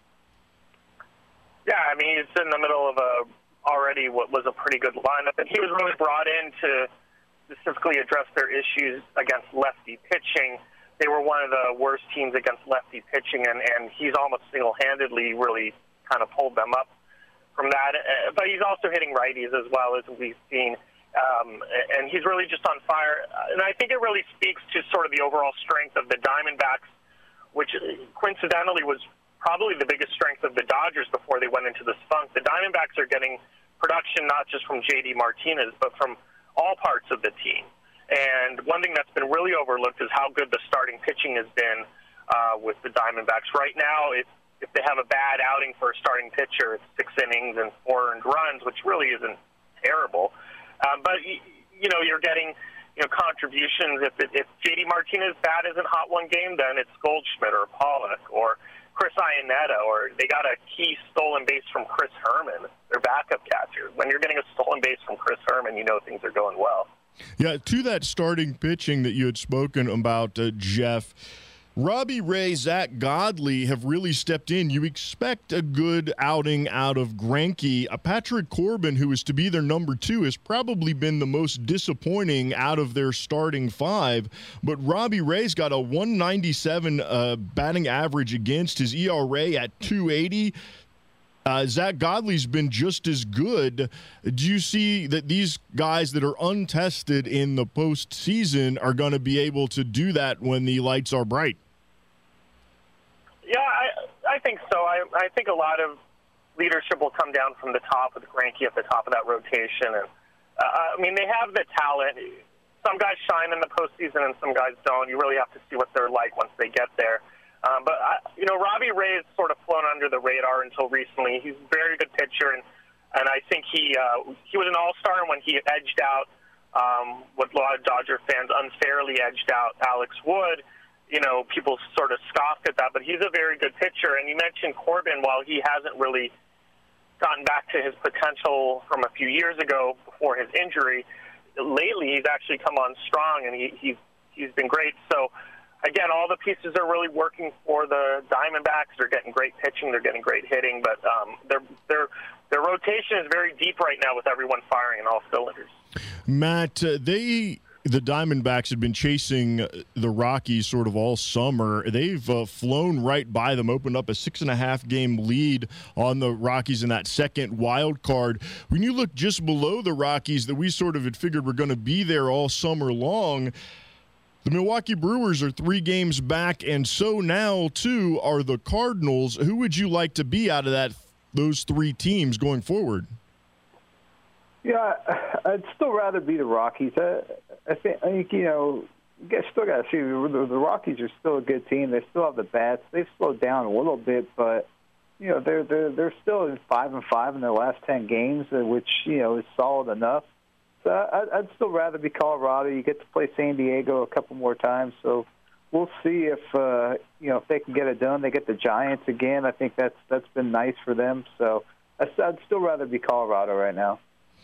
Yeah, I mean, he's in the middle of already what was a pretty good lineup. And he was really brought in to specifically address their issues against lefty pitching. They were one of the worst teams against lefty pitching, and he's almost single-handedly really kind of pulled them up from that. But he's also hitting righties as well, as we've seen. And he's really just on fire. And I think it really speaks to sort of the overall strength of the Diamondbacks, which coincidentally was probably the biggest strength of the Dodgers before they went into this funk. The Diamondbacks are getting production not just from J.D. Martinez, but from all parts of the team. And one thing that's been really overlooked is how good the starting pitching has been with the Diamondbacks. Right now, if they have a bad outing for a starting pitcher, it's 6 innings and 4 earned runs, which really isn't terrible. But, you're getting contributions. If J.D. Martinez bat isn't hot one game, then it's Goldschmidt or Pollock or Chris Iannetta, or they got a key stolen base from Chris Herman, their backup catcher. When you're getting a stolen base from Chris Herman, things are going well. Yeah, to that starting pitching that you had spoken about, Jeff, Robbie Ray, Zach Godley have really stepped in. You expect a good outing out of Greinke. Patrick Corbin, who is to be their number 2, has probably been the most disappointing out of their starting 5. But Robbie Ray's got a 197 batting average against, his ERA at 280. Zach Godley's been just as good. Do you see that these guys that are untested in the postseason are going to be able to do that when the lights are bright? Yeah, I think so. I think a lot of leadership will come down from the top with Greinke at the top of that rotation. And I mean, they have the talent. Some guys shine in the postseason and some guys don't. You really have to see what they're like once they get there. But Robbie Ray has sort of flown under the radar until recently. He's a very good pitcher, and I think he was an all-star when he edged out what a lot of Dodger fans unfairly edged out Alex Wood. People sort of scoffed at that, but he's a very good pitcher. And you mentioned Corbin. While he hasn't really gotten back to his potential from a few years ago before his injury, lately he's actually come on strong, and he's been great. So, again, all the pieces are really working for the Diamondbacks. They're getting great pitching. They're getting great hitting. But their rotation is very deep right now with everyone firing in all cylinders. Matt, the Diamondbacks had been chasing the Rockies sort of all summer. They've flown right by them, opened up a 6.5-game lead on the Rockies in that second wild card. When you look just below the Rockies that we sort of had figured were going to be there all summer long, the Milwaukee Brewers are 3 games back, and so now, too, are the Cardinals. Who would you like to be out of those 3 teams going forward? Yeah, I'd still rather be the Rockies. I think you guys still got to see the Rockies are still a good team. They still have the bats. They've slowed down a little bit, but they're still 5-5 in their last 10 games, which is solid enough. So I'd still rather be Colorado. You get to play San Diego a couple more times, so we'll see if they can get it done. They get the Giants again. I think that's been nice for them. So I'd still rather be Colorado right now.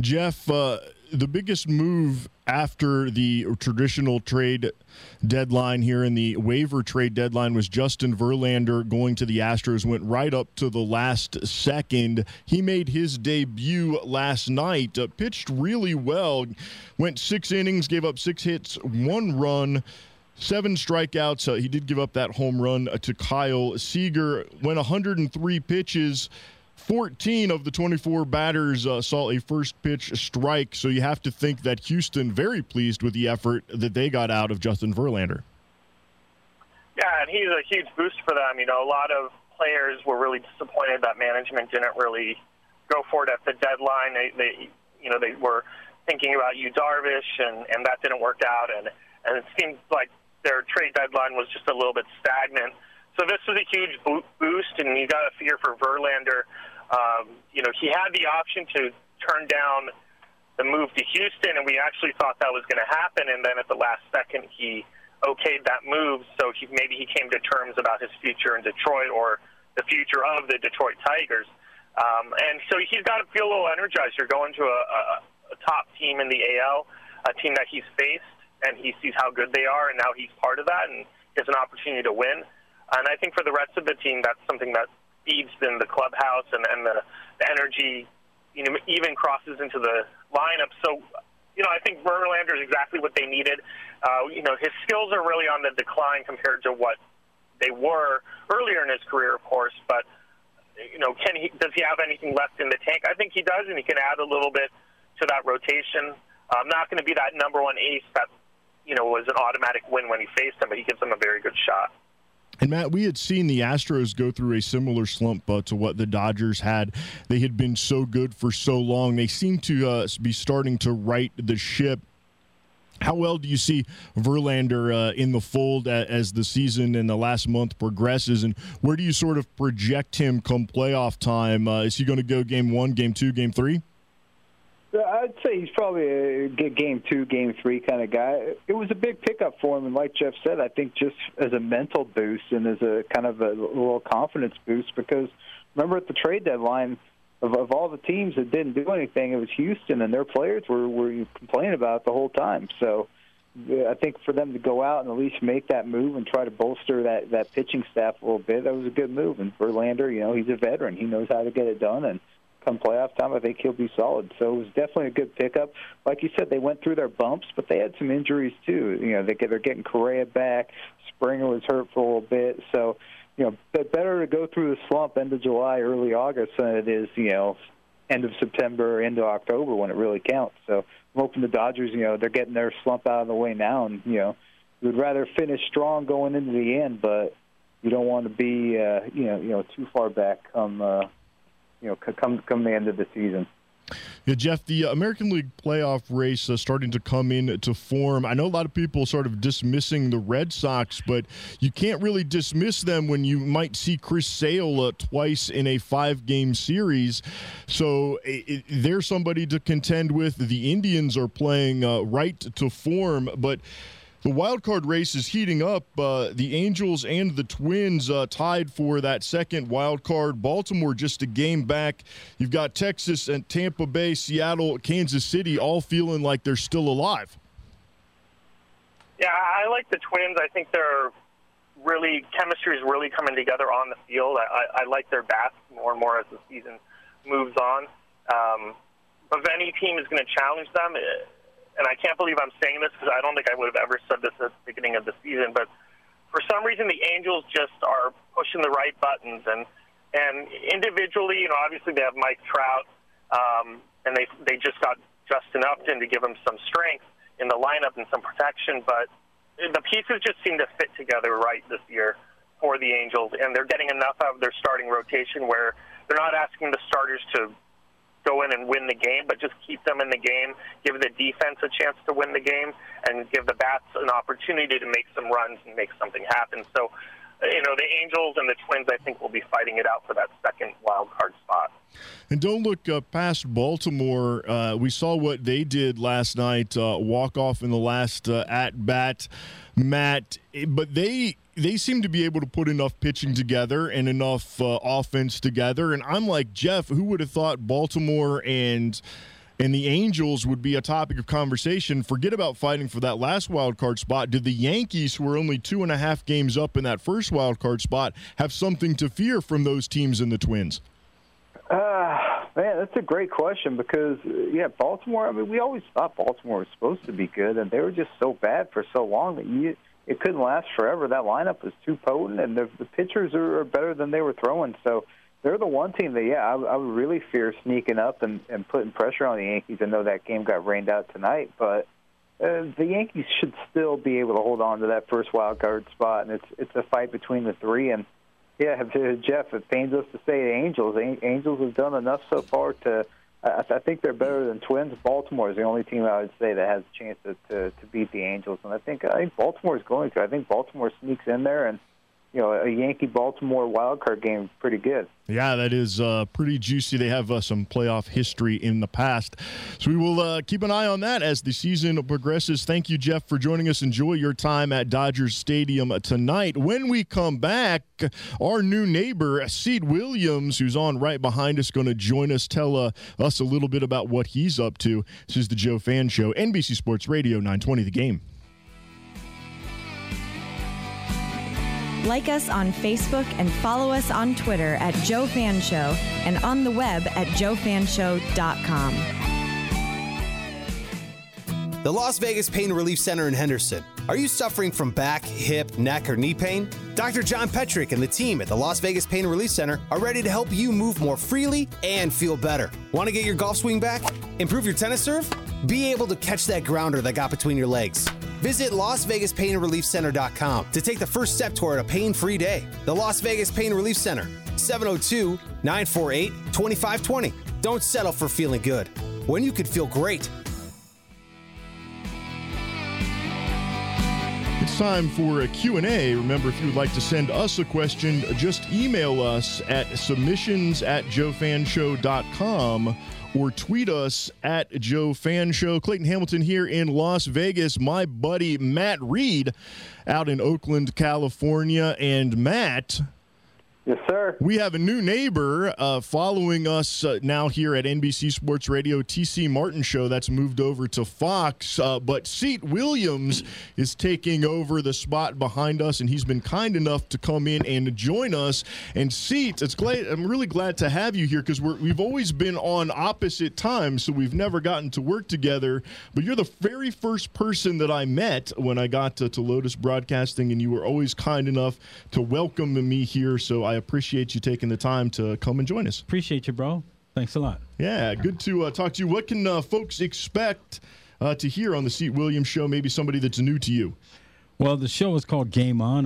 Jeff, the biggest move after the traditional trade deadline here in the waiver trade deadline was Justin Verlander going to the Astros, went right up to the last second. He made his debut last night, pitched really well, went 6 innings, gave up 6 hits, 1 run, 7 strikeouts. He did give up that home run to Kyle Seager, went 103 pitches. 14 of the 24 batters saw a first pitch strike, so you have to think that Houston very pleased with the effort that they got out of Justin Verlander. Yeah, and he's a huge boost for them. You know, a lot of players were really disappointed that management didn't really go for it at the deadline. They were thinking about Yu Darvish, and that didn't work out, and it seemed like their trade deadline was just a little bit stagnant. So this was a huge boost, and you got to figure for Verlander, he had the option to turn down the move to Houston, and we actually thought that was going to happen, and then at the last second he okayed that move, so maybe he came to terms about his future in Detroit or the future of the Detroit Tigers. And so he's got to feel a little energized. You're going to a top team in the AL, a team that he's faced, and he sees how good they are, and now he's part of that, and has an opportunity to win. And I think for the rest of the team, that's something that feeds in the clubhouse, and the energy, even crosses into the lineup. So, I think Verlander is exactly what they needed. His skills are really on the decline compared to what they were earlier in his career, of course. But, does he have anything left in the tank? I think he does, and he can add a little bit to that rotation. Not going to be that number one ace that, was an automatic win when he faced him, but he gives them a very good shot. And, Matt, we had seen the Astros go through a similar slump to what the Dodgers had. They had been so good for so long. They seem to be starting to right the ship. How well do you see Verlander in the fold as the season and the last month progresses? And where do you sort of project him come playoff time? Is he going to go game 1, game 2, game 3? I'd say he's probably a game 2, game 3 kind of guy. It was a big pickup for him, and like Jeff said, I think just as a mental boost and as a kind of a little confidence boost, because remember at the trade deadline, of all the teams that didn't do anything, it was Houston, and their players were complaining about it the whole time. So I think for them to go out and at least make that move and try to bolster that pitching staff a little bit, that was a good move. And Verlander, he's a veteran. He knows how to get it done, and come playoff time, I think he'll be solid. So it was definitely a good pickup. Like you said, they went through their bumps, but they had some injuries too. They're getting Correa back. Springer was hurt for a little bit. So, better to go through the slump end of July, early August than it is, end of September, end of October when it really counts. So I'm hoping the Dodgers, they're getting their slump out of the way now, and, we'd rather finish strong going into the end, but you don't want to be, too far back come the end of the season. Yeah, Jeff, the American League playoff race starting to come into form. I know a lot of people sort of dismissing the Red Sox, but you can't really dismiss them when you might see Chris Sale twice in a 5-game series. So they're somebody to contend with. The Indians are playing right to form, but the wild card race is heating up. The Angels and the Twins tied for that second wild card. Baltimore just a game back. You've got Texas and Tampa Bay, Seattle, Kansas City all feeling like they're still alive. Yeah, I like the Twins. I think chemistry is really coming together on the field. I like their bats more and more as the season moves on. But if any team is going to challenge them, and I can't believe I'm saying this because I don't think I would have ever said this at the beginning of the season, but for some reason the Angels just are pushing the right buttons. And individually, obviously they have Mike Trout, and they just got Justin Upton to give him some strength in the lineup and some protection. But the pieces just seem to fit together right this year for the Angels, and they're getting enough out of their starting rotation where they're not asking the starters to go in and win the game, but just keep them in the game, give the defense a chance to win the game, and give the bats an opportunity to make some runs and make something happen. So, the Angels and the Twins, I think, will be fighting it out for that second wild card spot. And don't look past Baltimore. We saw what they did last night, walk off in the last at-bat, Matt. But they seem to be able to put enough pitching together and enough offense together. And I'm like, Jeff, who would have thought Baltimore and and the Angels would be a topic of conversation. Forget about fighting for that last wild card spot. Did the Yankees, who are only 2.5 games up in that first wild card spot, have something to fear from those teams and the Twins? Man, that's a great question because, Baltimore, I mean, we always thought Baltimore was supposed to be good, and they were just so bad for so long that it couldn't last forever. That lineup was too potent, and the pitchers are better than they were throwing. So they're the one team that, I would really fear sneaking up and putting pressure on the Yankees. I know that game got rained out tonight, but the Yankees should still be able to hold on to that first wild card spot, and it's a fight between the three. And yeah, Jeff, it pains us to say the Angels. Angels have done enough so far to. I think they're better than Twins. Baltimore is the only team I would say that has a chance to beat the Angels, and I think Baltimore is going to. I think Baltimore sneaks in there, and a Yankee-Baltimore wildcard game is pretty good. Yeah, that is pretty juicy. They have some playoff history in the past. So we will keep an eye on that as the season progresses. Thank you, Jeff, for joining us. Enjoy your time at Dodgers Stadium tonight. When we come back, our new neighbor, Seat Williams, who's on right behind us, going to join us, tell us a little bit about what he's up to. This is the Joe Fan Show, NBC Sports Radio, 920 The Game. Like us on Facebook and follow us on Twitter at Joe Fan Show and on the web at joefanshow.com. The Las Vegas Pain Relief Center in Henderson. Are you suffering from back, hip, neck, or knee pain? Dr. John Petrick and the team at the Las Vegas Pain Relief Center are ready to help you move more freely and feel better. Want to get your golf swing back? Improve your tennis serve? Be able to catch that grounder that got between your legs. Visit LasVegasPainReliefCenter.com to take the first step toward a pain-free day. The Las Vegas Pain Relief Center, 702-948-2520. Don't settle for feeling good when you could feel great. It's time for a Q&A. Remember, if you would like to send us a question, just email us at submissions@joefanshow.com or tweet us at Joe Fan Show. Clayton Hamilton here in Las Vegas. My buddy Matt Reed out in Oakland, California. And Matt, yes, sir. We have a new neighbor following us now here at NBC Sports Radio, TC Martin Show. That's moved over to Fox. But Seat Williams is taking over the spot behind us, and he's been kind enough to come in and join us. And Seat, I'm really glad to have you here because we've always been on opposite times, so we've never gotten to work together. But you're the very first person that I met when I got to Lotus Broadcasting, and you were always kind enough to welcome me here. So I appreciate you taking the time to come and join us. Appreciate you, bro. Thanks a lot. Yeah, good to talk to you. What can folks expect to hear on the Seat Williams Show? Maybe somebody that's new to you. Well, the show is called Game On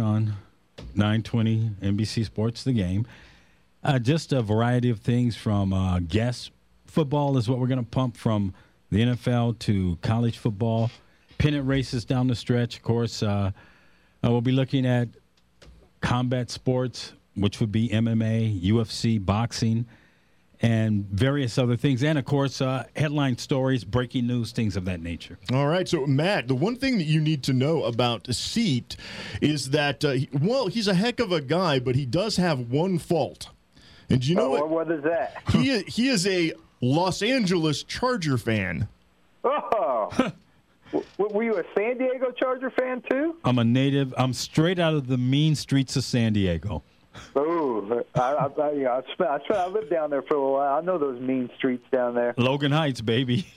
920 NBC Sports, The Game. Just a variety of things from guests. Football is what we're going to pump from the NFL to college football. Pennant races down the stretch, of course. We'll be looking at combat sports, which would be MMA, UFC, boxing, and various other things. And, of course, headline stories, breaking news, things of that nature. All right. So, Matt, the one thing that you need to know about Seat is that, he's a heck of a guy, but he does have one fault. And do you know what is that? He is a Los Angeles Charger fan. Oh. Were you a San Diego Charger fan, too? I'm a native. I'm straight out of the mean streets of San Diego. Oh, I lived down there for a while. I know those mean streets down there. Logan Heights, baby.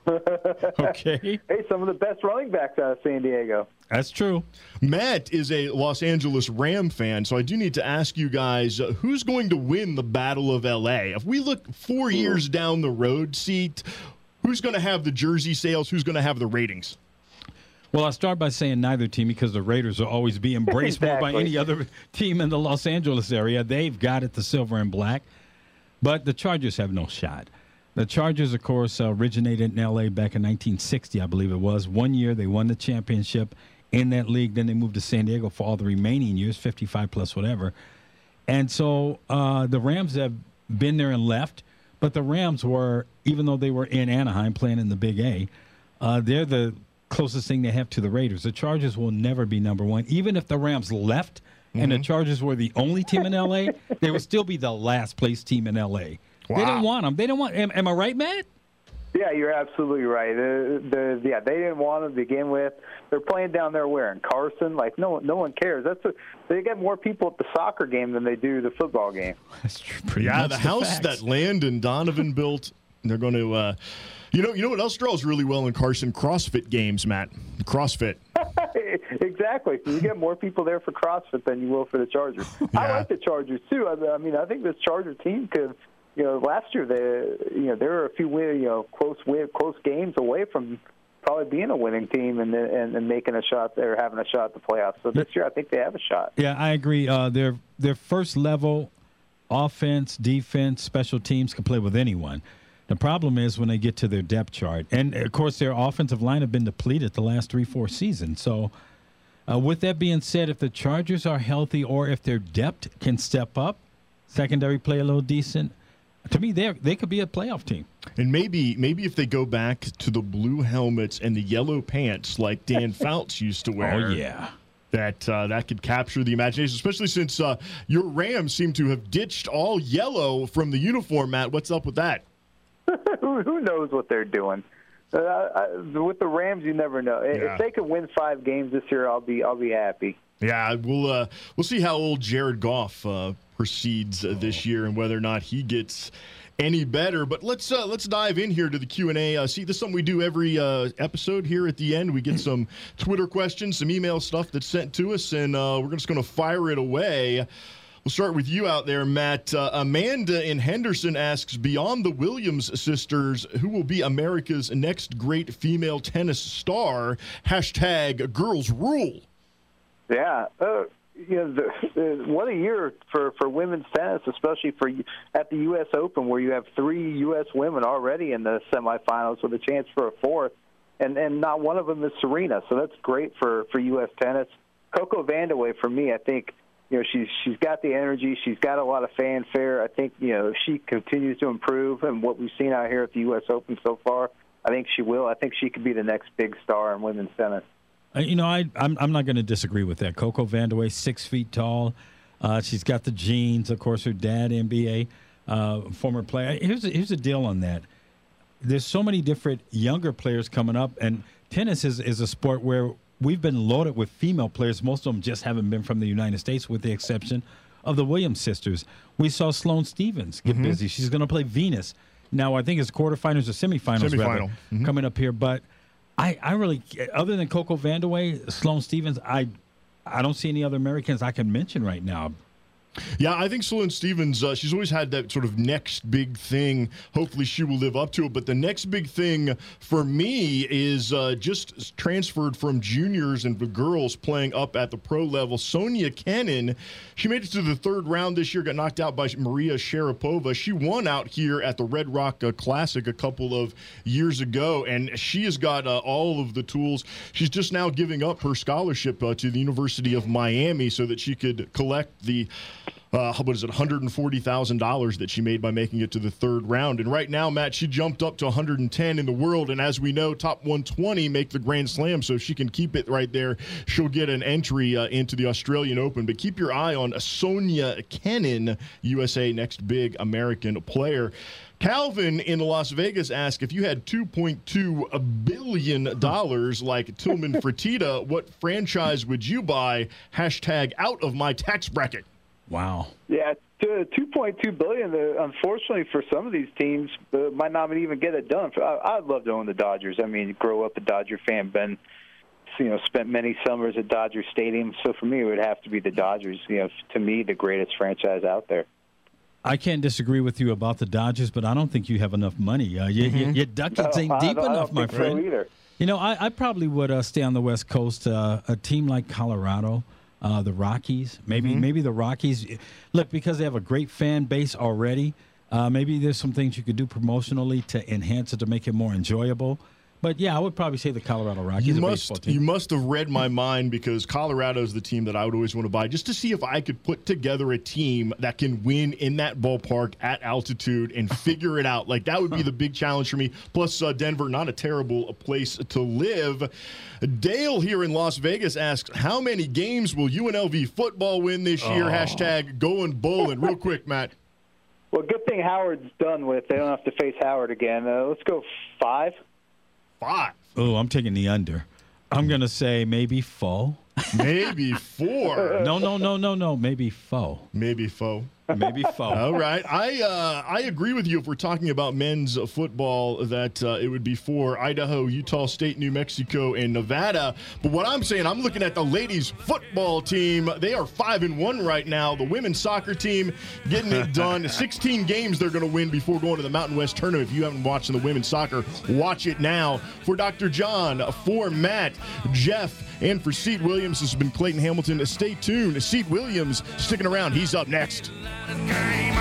Okay. Hey, some of the best running backs out of San Diego. That's true. Matt is a Los Angeles Ram fan, so I do need to ask you guys, who's going to win the Battle of L.A.? If we look 4 years down the road, Seat, who's going to have the jersey sales? Who's going to have the ratings? Well, I'll start by saying neither team because the Raiders will always be embraced more by any other team in the Los Angeles area. They've got it, the silver and black. But the Chargers have no shot. The Chargers, of course, originated in L.A. back in 1960, I believe it was. 1 year they won the championship in that league. Then they moved to San Diego for all the remaining years, 55 plus whatever. And so the Rams have been there and left. But the Rams were, even though they were in Anaheim playing in the Big A, they're the closest thing they have to the Raiders. The Chargers will never be number one. Even if the Rams left and the Chargers were the only team in L.A., they would still be the last place team in L.A. Wow. They didn't want them. They don't want. Am I right, Matt? Yeah, you're absolutely right. They didn't want to begin with. They're playing down there where in Carson. Like no one cares. They get more people at the soccer game than they do the football game. That's true. Yeah, the house that Landon Donovan built. They're going to. You know what else draws really well in Carson? CrossFit games, Matt. CrossFit. Exactly. You get more people there for CrossFit than you will for the Chargers. Yeah. I like the Chargers too. I mean, I think this Charger team could. Last year they were a few close games away from probably being a winning team and making a shot there, having a shot at the playoffs. So this year I think they have a shot. Yeah, I agree. Their first level offense, defense, special teams can play with anyone. The problem is when they get to their depth chart. And, of course, their offensive line have been depleted the last 3-4 seasons. So, with that being said, if the Chargers are healthy or if their depth can step up, secondary play a little decent, to me, they could be a playoff team. And maybe if they go back to the blue helmets and the yellow pants like Dan Fouts used to wear. Oh, yeah. That could capture the imagination, especially since your Rams seem to have ditched all yellow from the uniform, Matt. What's up with that? Who knows what they're doing? With the Rams, you never know. Yeah. If they could win 5 games this year, I'll be happy. Yeah, we'll see how old Jared Goff proceeds this year and whether or not he gets any better. But let's dive in here to the Q&A. See, this is something we do every episode here at the end. We get some Twitter questions, some email stuff that's sent to us, and we're just going to fire it away. We'll start with you out there, Matt. Amanda in Henderson asks, beyond the Williams sisters, who will be America's next great female tennis star? # girls rule. Yeah. What a year for women's tennis, especially at the U.S. Open, where you have 3 U.S. women already in the semifinals with a chance for a 4th, and not one of them is Serena. So that's great for U.S. tennis. Coco Vandeweghe, for me, I think, she's got the energy. She's got a lot of fanfare. I think, if she continues to improve and what we've seen out here at the U.S. Open so far, I think she will. I think she could be the next big star in women's tennis. I'm not going to disagree with that. Coco Vandeweghe, 6 feet tall. She's got the genes. Of course, her dad, NBA former player. Here's the deal on that. There's so many different younger players coming up, and tennis is a sport where we've been loaded with female players. Most of them just haven't been from the United States, with the exception of the Williams sisters. We saw Sloane Stephens get busy. She's going to play Venus. Now, I think it's quarterfinals or semifinals rather, coming up here, but I really, other than Coco Vandeweghe, Sloane Stephens, I don't see any other Americans I can mention right now. Yeah, I think Sloane Stephens, she's always had that sort of next big thing. Hopefully she will live up to it. But the next big thing for me is just transferred from juniors and the girls playing up at the pro level. Sonia Kenin, she made it to the 3rd round this year, got knocked out by Maria Sharapova. She won out here at the Red Rock Classic a couple of years ago, and she has got all of the tools. She's just now giving up her scholarship to the University of Miami so that she could collect the $140,000 that she made by making it to the 3rd round. And right now, Matt, she jumped up to 110 in the world. And as we know, top 120 make the Grand Slam. So if she can keep it right there, she'll get an entry into the Australian Open. But keep your eye on Sonia Kenin, USA next big American player. Calvin in Las Vegas asked, if you had $2.2 billion like Tillman Fertitta, what franchise would you buy? # out of my tax bracket. Wow. Yeah, $2.2 billion. Unfortunately, for some of these teams, might not even get it done. I'd love to own the Dodgers. I mean, grow up a Dodger fan, spent many summers at Dodger Stadium. So for me, it would have to be the Dodgers. To me, the greatest franchise out there. I can't disagree with you about the Dodgers, but I don't think you have enough money. Your ducats ain't deep enough, my friend. So either. I probably would stay on the West Coast. A team like Colorado. The Rockies, maybe the Rockies. Look, because they have a great fan base already, maybe there's some things you could do promotionally to enhance it, to make it more enjoyable. But, yeah, I would probably say the Colorado Rockies. You must have read my mind, because Colorado is the team that I would always want to buy, just to see if I could put together a team that can win in that ballpark at altitude and figure it out. Like, that would be the big challenge for me. Plus, Denver, not a terrible place to live. Dale here in Las Vegas asks, how many games will UNLV football win this year? # going bowling. Real quick, Matt. Well, good thing Howard's done with. They don't have to face Howard again. Let's go 5. 5. Oh, I'm taking the under. I'm going to say maybe 4. Maybe 4. No. Maybe 4. Maybe 4. Maybe 4. All right. I agree with you if we're talking about men's football that it would be 4. Idaho, Utah State, New Mexico, and Nevada. But what I'm saying, I'm looking at the ladies football team. They are 5-1 right now. The women's soccer team getting it done. 16 games they're going to win before going to the Mountain West tournament. If you haven't watched the women's soccer, watch it now. For Dr. John, for Matt, Jeff, and for Seat Williams, this has been Clayton Hamilton. Stay tuned. Seat Williams sticking around. He's up next. Game